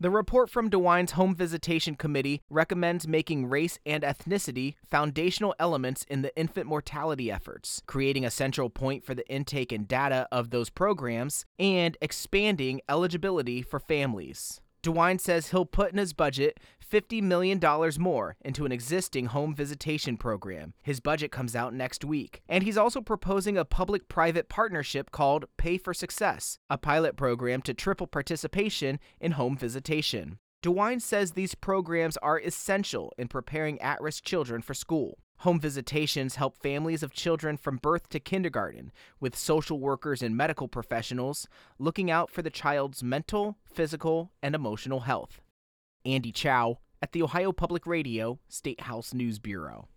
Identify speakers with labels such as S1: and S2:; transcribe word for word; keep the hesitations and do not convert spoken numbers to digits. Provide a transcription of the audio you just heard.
S1: The report from DeWine's Home Visitation Committee recommends making race and ethnicity foundational elements in the infant mortality efforts, creating a central point for the intake and data of those programs, and expanding eligibility for families. DeWine says he'll put in his budget fifty million dollars more into an existing home visitation program. His budget comes out next week. And he's also proposing a public-private partnership called Pay for Success, a pilot program to triple participation in home visitation. DeWine says these programs are essential in preparing at-risk children for school. Home visitations help families of children from birth to kindergarten, with social workers and medical professionals looking out for the child's mental, physical, and emotional health. Andy Chow at the Ohio Public Radio State House News Bureau.